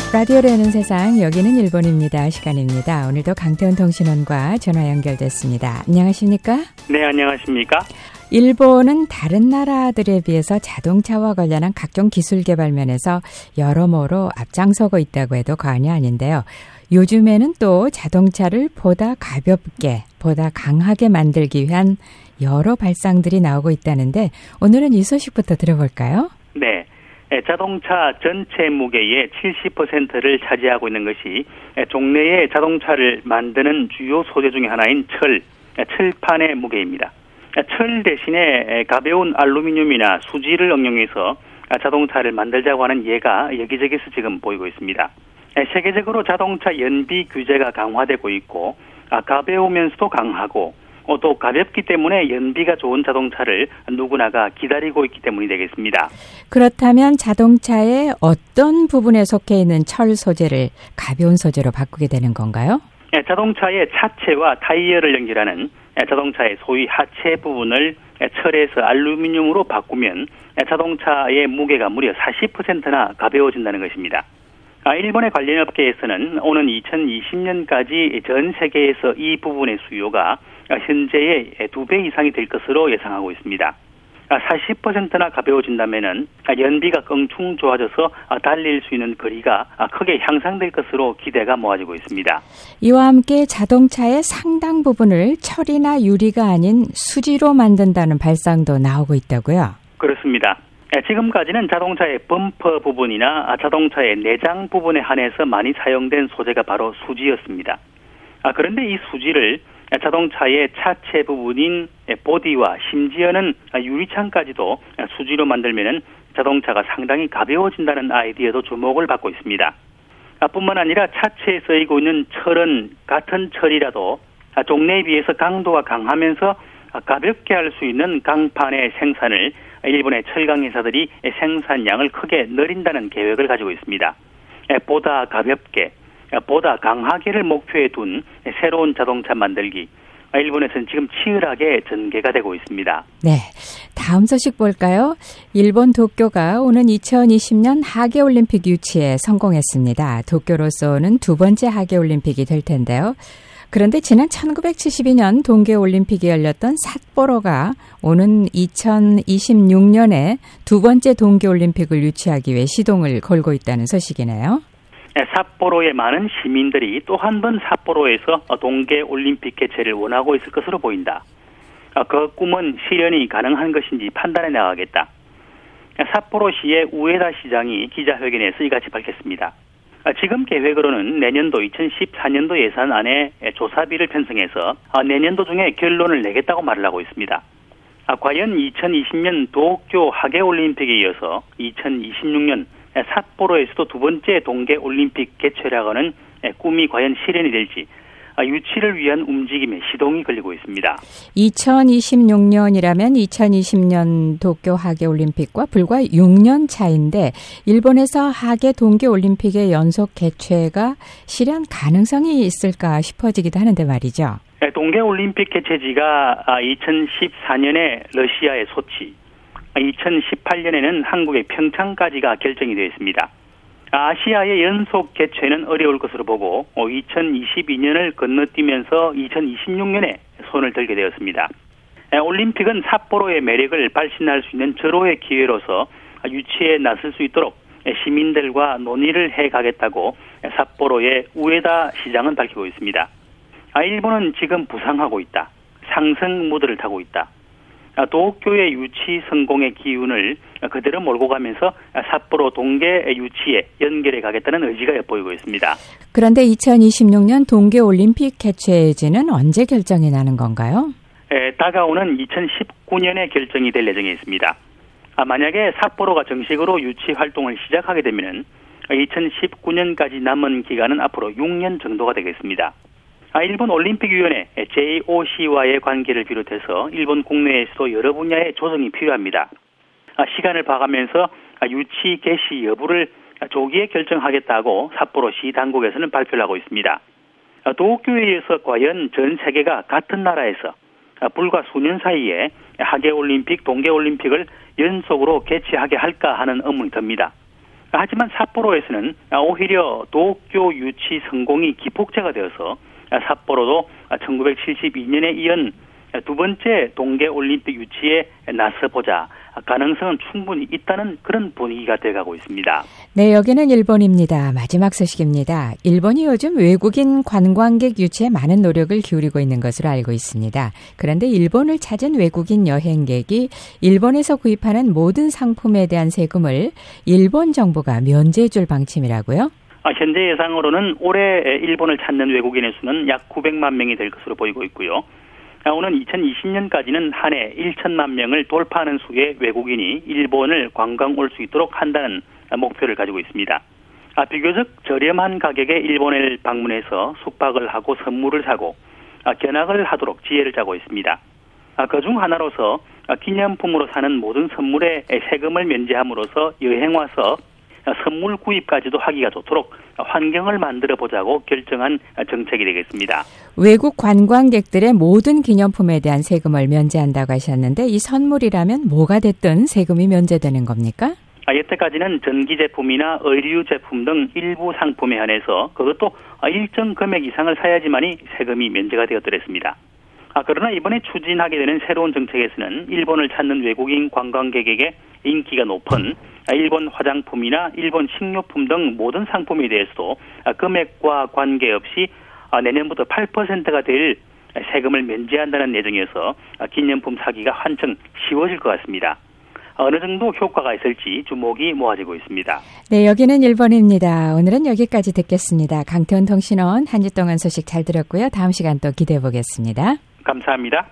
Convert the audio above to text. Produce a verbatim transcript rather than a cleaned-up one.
라디오로 여는 세상, 여기는 일본입니다. 시간입니다. 오늘도 강태훈 통신원과 전화 연결됐습니다. 안녕하십니까? 네, 안녕하십니까? 일본은 다른 나라들에 비해서 자동차와 관련한 각종 기술 개발 면에서 여러모로 앞장서고 있다고 해도 과언이 아닌데요. 요즘에는 또 자동차를 보다 가볍게, 보다 강하게 만들기 위한 여러 발상들이 나오고 있다는데 오늘은 이 소식부터 들어볼까요? 네. 자동차 전체 무게의 칠십 퍼센트를 차지하고 있는 것이 종래의 자동차를 만드는 주요 소재 중에 하나인 철, 철판의 무게입니다. 철 대신에 가벼운 알루미늄이나 수지를 응용해서 자동차를 만들자고 하는 예가 여기저기서 지금 보이고 있습니다. 세계적으로 자동차 연비 규제가 강화되고 있고 가벼우면서도 강하고 또 가볍기 때문에 연비가 좋은 자동차를 누구나가 기다리고 있기 때문이 되겠습니다. 그렇다면 자동차의 어떤 부분에 속해 있는 철 소재를 가벼운 소재로 바꾸게 되는 건가요? 자동차의 차체와 타이어를 연결하는 자동차의 소위 하체 부분을 철에서 알루미늄으로 바꾸면 자동차의 무게가 무려 사십 퍼센트나 가벼워진다는 것입니다. 일본의 관련 업계에서는 오는 이천이십 년까지 전 세계에서 이 부분의 수요가 현재의 두 배 이상이 될 것으로 예상하고 있습니다. 사십 퍼센트나 가벼워진다면 연비가 껑충 좋아져서 달릴 수 있는 거리가 크게 향상될 것으로 기대가 모아지고 있습니다. 이와 함께 자동차의 상당 부분을 철이나 유리가 아닌 수지로 만든다는 발상도 나오고 있다고요? 그렇습니다. 지금까지는 자동차의 범퍼 부분이나 자동차의 내장 부분에 한해서 많이 사용된 소재가 바로 수지였습니다. 그런데 이 수지를 자동차의 차체 부분인 보디와 심지어는 유리창까지도 수지로 만들면 자동차가 상당히 가벼워진다는 아이디어도 주목을 받고 있습니다. 뿐만 아니라 차체에 쓰이고 있는 철은 같은 철이라도 종래에 비해서 강도가 강하면서 가볍게 할 수 있는 강판의 생산을 일본의 철강 회사들이 생산량을 크게 늘린다는 계획을 가지고 있습니다. 보다 가볍게, 보다 강하게를 목표에 둔 새로운 자동차 만들기. 일본에서는 지금 치열하게 전개가 되고 있습니다. 네, 다음 소식 볼까요? 일본 도쿄가 오는 이천이십 년 하계올림픽 유치에 성공했습니다. 도쿄로서는 두 번째 하계올림픽이 될 텐데요. 그런데 지난 천구백칠십이 년 동계올림픽이 열렸던 삿포로가 오는 이천이십육 년에 두 번째 동계올림픽을 유치하기 위해 시동을 걸고 있다는 소식이네요. 삿포로의 많은 시민들이 또 한 번 삿포로에서 동계올림픽 개최를 원하고 있을 것으로 보인다. 그 꿈은 실현이 가능한 것인지 판단해 나가겠다. 삿포로시의 우에다 시장이 기자회견에서 이같이 밝혔습니다. 지금 계획으로는 내년도 이천십사 년도 예산안에 조사비를 편성해서 내년도 중에 결론을 내겠다고 말을 하고 있습니다. 과연 이천이십 년 도쿄 하계올림픽에 이어서 이천이십육 년 삿포로에서도 두 번째 동계올림픽 개최라고 하는 꿈이 과연 실현이 될지 유치를 위한 움직임에 시동이 걸리고 있습니다. 이천이십육 년이라면 이천이십 년 도쿄 하계올림픽과 불과 육 년 차인데 일본에서 하계 동계올림픽의 연속 개최가 실현 가능성이 있을까 싶어지기도 하는데 말이죠. 동계올림픽 개최지가 이천십사 년에 러시아의 소치, 이천십팔 년에는 한국의 평창까지가 결정이 되어 있습니다. 아시아의 연속 개최는 어려울 것으로 보고 이천이십이 년을 건너뛰면서 이천이십육 년에 손을 들게 되었습니다. 올림픽은 삿포로의 매력을 발신할 수 있는 절호의 기회로서 유치에 나설 수 있도록 시민들과 논의를 해가겠다고 삿포로의 우에다 시장은 밝히고 있습니다. 일본은 지금 부상하고 있다. 상승 무드를 타고 있다. 도쿄의 유치 성공의 기운을 그대로 몰고 가면서 삿포로 동계 유치에 연결해 가겠다는 의지가 엿보이고 있습니다. 그런데 이천이십육 년 동계올림픽 개최지는 언제 결정이 나는 건가요? 에, 다가오는 이천십구 년에 결정이 될 예정에 있습니다. 아, 만약에 삿포로가 정식으로 유치 활동을 시작하게 되면 이천십구 년까지 남은 기간은 앞으로 육 년 정도가 되겠습니다. 일본 올림픽위원회 제이오씨와의 관계를 비롯해서 일본 국내에서도 여러 분야의 조정이 필요합니다. 시간을 봐가면서 유치 개시 여부를 조기에 결정하겠다고 삿포로시 당국에서는 발표를 하고 있습니다. 도쿄에 이어서 과연 전 세계가 같은 나라에서 불과 수년 사이에 하계올림픽, 동계올림픽을 연속으로 개최하게 할까 하는 의문이 듭니다. 하지만 삿포로에서는 오히려 도쿄 유치 성공이 기폭제가 되어서 삿포로도 천구백칠십이 년에 이은 두 번째 동계올림픽 유치에 나서보자 가능성은 충분히 있다는 그런 분위기가 돼가고 있습니다. 네, 여기는 일본입니다. 마지막 소식입니다. 일본이 요즘 외국인 관광객 유치에 많은 노력을 기울이고 있는 것으로 알고 있습니다. 그런데 일본을 찾은 외국인 여행객이 일본에서 구입하는 모든 상품에 대한 세금을 일본 정부가 면제해 줄 방침이라고요? 현재 예상으로는 올해 일본을 찾는 외국인의 수는 약 구백만 명이 될 것으로 보이고 있고요. 오는 이천이십 년까지는 한 해 천만 명을 돌파하는 수의 외국인이 일본을 관광 올 수 있도록 한다는 목표를 가지고 있습니다. 비교적 저렴한 가격에 일본을 방문해서 숙박을 하고 선물을 사고 견학을 하도록 지혜를 짜고 있습니다. 그중 하나로서 기념품으로 사는 모든 선물에 세금을 면제함으로써 여행 와서 선물 구입까지도 하기가 좋도록 환경을 만들어 보자고 결정한 정책이 되겠습니다. 외국 관광객들의 모든 기념품에 대한 세금을 면제한다고 하셨는데 이 선물이라면 뭐가 됐든 세금이 면제되는 겁니까? 여태까지는 전기 제품이나 의류 제품 등 일부 상품에 한해서 그것도 일정 금액 이상을 사야지만이 세금이 면제가 되었더랬습니다. 그러나 이번에 추진하게 되는 새로운 정책에서는 일본을 찾는 외국인 관광객에게 인기가 높은 일본 화장품이나 일본 식료품 등 모든 상품에 대해서도 금액과 관계없이 내년부터 팔 퍼센트가 될 세금을 면제한다는 내정이어서 기념품 사기가 한층 쉬워질 것 같습니다. 어느 정도 효과가 있을지 주목이 모아지고 있습니다. 네, 여기는 일본입니다. 오늘은 여기까지 듣겠습니다. 강태훈 통신원 한 주 동안 소식 잘 들었고요. 다음 시간 또 기대해 보겠습니다. 감사합니다.